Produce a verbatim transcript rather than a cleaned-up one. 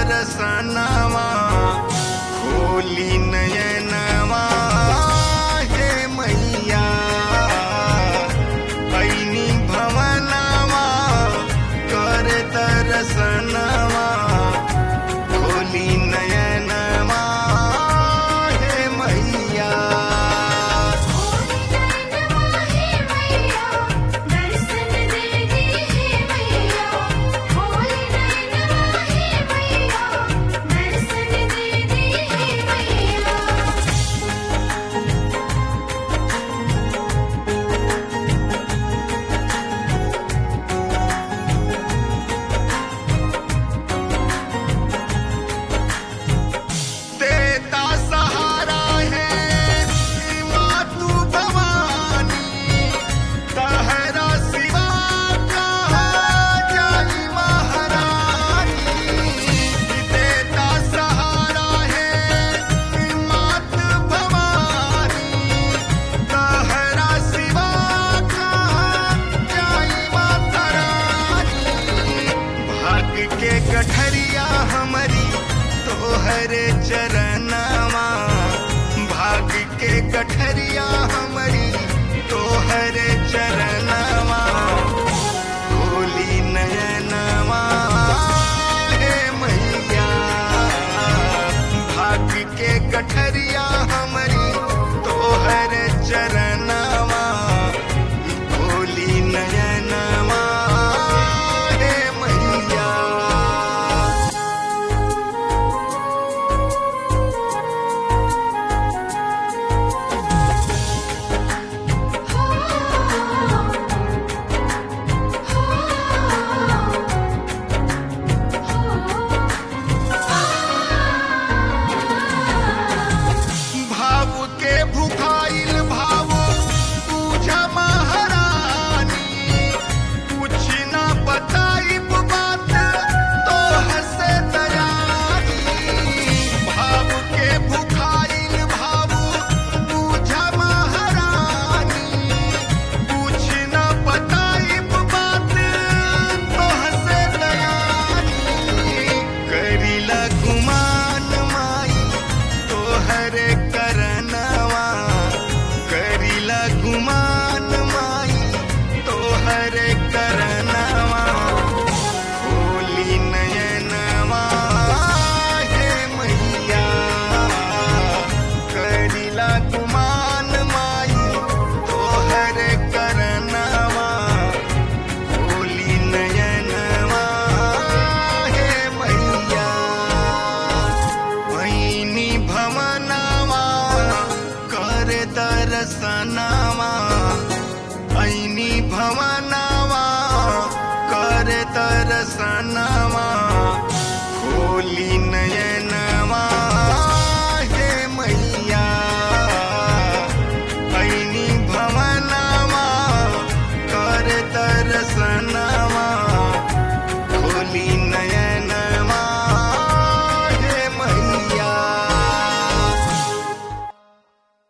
दर्शनवा खोली नयनवा हे मैया ऐनी भवनवा कर दर्शनवा खोली नयनवा हे मैया देता सहारा है मातु भवानी तहरा सिवा कहाँ जाई महारानी देता सहारा है मातु भवानी तहरा सिवा कहाँ जाई माता रानी भाग्य के गठरिया हमारी तोहरे चरणवा भाग्य के गठरिया हमारी तोहरे चरण